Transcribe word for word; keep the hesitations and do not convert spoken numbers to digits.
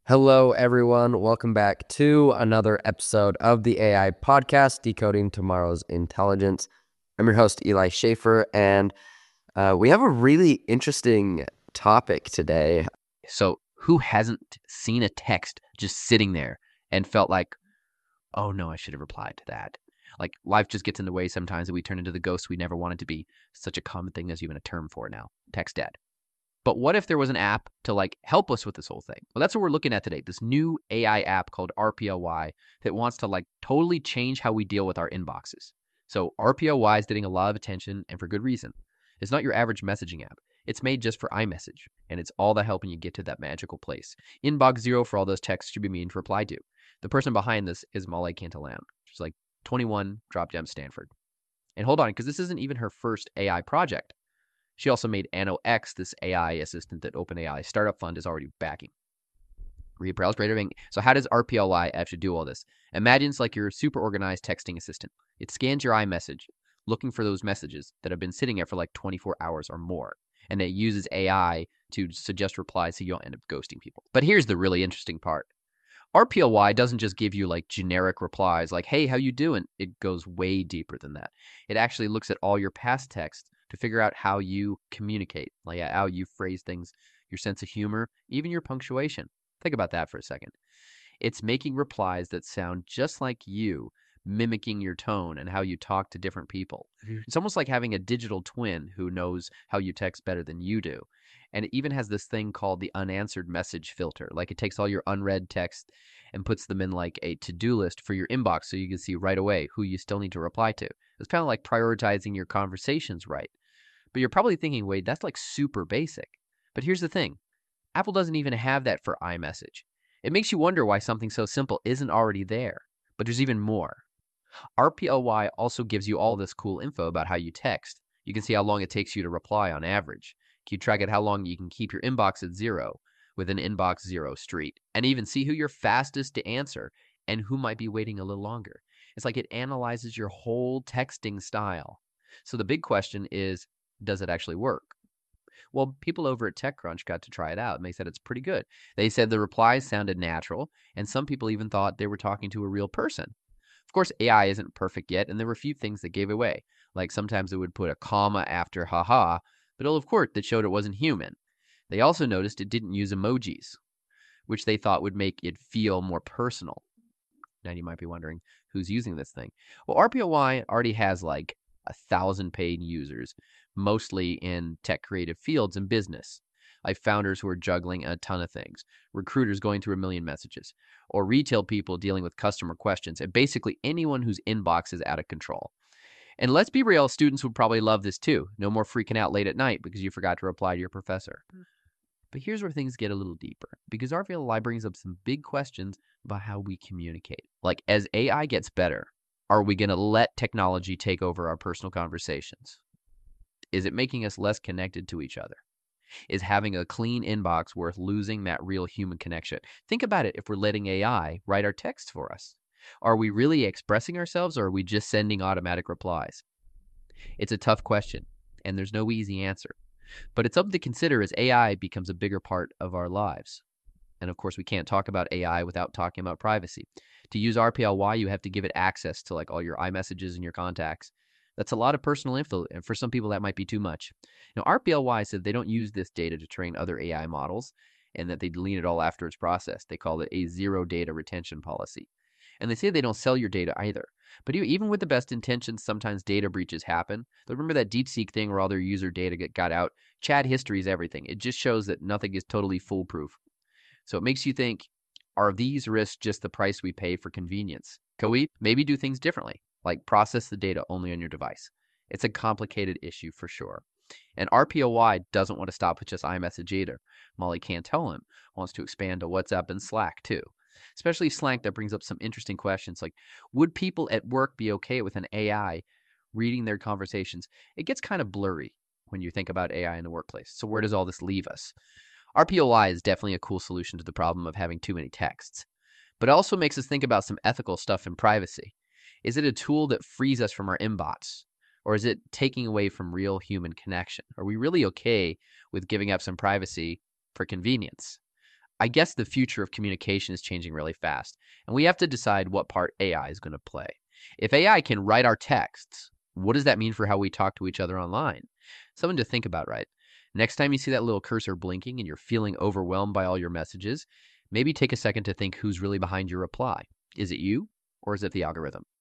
Hello, everyone. Welcome back to another episode of the A I podcast, Decoding Tomorrow's Intelligence. I'm your host, Eli Schaefer, and uh, we have a really interesting topic today. So who hasn't seen a text just sitting there and felt like, oh no, I should have replied to that? Like life just gets in the way sometimes and we turn into the ghost we never wanted to be. Such a common thing, there's even a term for it now, text dead. But what if there was an app to like help us with this whole thing? Well, that's what we're looking at today. This new A I app called R P L Y that wants to like totally change how we deal with our inboxes. So R P L Y is getting a lot of attention and for good reason. It's not your average messaging app. It's made just for iMessage, and it's all that helping you get to that magical place. Inbox zero for all those texts should be mean to reply to. The person behind this is Molly Cantaloupe. She's like twenty-one, dropped out of Stanford. And hold on, because this isn't even her first A I project. She also made Anno X, this A I assistant that OpenAI Startup Fund is already backing. Rebrowse So how does R P L Y actually do all this? Imagine it's like your super organized texting assistant. It scans your iMessage, looking for those messages that have been sitting there for like twenty-four hours or more. And it uses A I to suggest replies so you don't end up ghosting people. But here's the really interesting part. R P L Y doesn't just give you like generic replies like, hey, how you doing? It goes way deeper than that. It actually looks at all your past texts to figure out how you communicate, like how you phrase things, your sense of humor, even your punctuation. Think about that for a second. It's making replies that sound just like you, mimicking your tone and how you talk to different people. It's almost like having a digital twin who knows how you text better than you do. And it even has this thing called the unanswered message filter. Like it takes all your unread text and puts them in like a to-do list for your inbox so you can see right away who you still need to reply to. It's kind of like prioritizing your conversations right. But you're probably thinking, Wade, that's like super basic. But here's the thing. Apple doesn't even have that for iMessage. It makes you wonder why something so simple isn't already there. But there's even more. R P L Y also gives you all this cool info about how you text. You can see how long it takes you to reply on average. Keep track of how long you can keep your inbox at zero with an inbox zero street, and even see who you're fastest to answer and who might be waiting a little longer. It's like it analyzes your whole texting style. So the big question is, does it actually work? Well, people over at TechCrunch got to try it out, and they said it's pretty good. They said the replies sounded natural, and some people even thought they were talking to a real person. Of course, A I isn't perfect yet, and there were a few things that gave away. Like sometimes it would put a comma after haha, but of course that showed it wasn't human. They also noticed it didn't use emojis, which they thought would make it feel more personal. Now you might be wondering who's using this thing. Well, R P L Y already has like a thousand paid users, mostly in tech creative fields and business, like founders who are juggling a ton of things, recruiters going through a million messages, or retail people dealing with customer questions, and basically anyone whose inbox is out of control. And let's be real, students would probably love this too. No more freaking out late at night because you forgot to reply to your professor. But here's where things get a little deeper, because R P L Y brings up some big questions about how we communicate. Like, as A I gets better, are we going to let technology take over our personal conversations? Is it making us less connected to each other? Is having a clean inbox worth losing that real human connection? Think about it if we're letting A I write our text for us. Are we really expressing ourselves, or are we just sending automatic replies? It's a tough question, and there's no easy answer. But it's something to consider as A I becomes a bigger part of our lives. And of course, we can't talk about A I without talking about privacy. To use R P L Y, you have to give it access to like all your iMessages and your contacts. That's a lot of personal info, and for some people that might be too much. Now, R P L Y said they don't use this data to train other A I models, and that they delete it all after it's processed. They call it a zero data retention policy. And they say they don't sell your data either. But even with the best intentions, sometimes data breaches happen. Remember that DeepSeek thing where all their user data got out? Chat history is everything. It just shows that nothing is totally foolproof. So it makes you think, are these risks just the price we pay for convenience? Can we maybe do things differently, like process the data only on your device? It's a complicated issue for sure. And R P L Y doesn't want to stop with just iMessage either. Molly Cantaloupe wants to expand to WhatsApp and Slack too. Especially Slack, that brings up some interesting questions like, would people at work be okay with an A I reading their conversations? It gets kind of blurry when you think about A I in the workplace. So where does all this leave us? R P L Y is definitely a cool solution to the problem of having too many texts. But it also makes us think about some ethical stuff in privacy. Is it a tool that frees us from our inbox? Or is it taking away from real human connection? Are we really okay with giving up some privacy for convenience? I guess the future of communication is changing really fast, and we have to decide what part A I is going to play. If A I can write our texts, what does that mean for how we talk to each other online? Something to think about, right? Next time you see that little cursor blinking and you're feeling overwhelmed by all your messages, maybe take a second to think who's really behind your reply. Is it you, or is it the algorithm?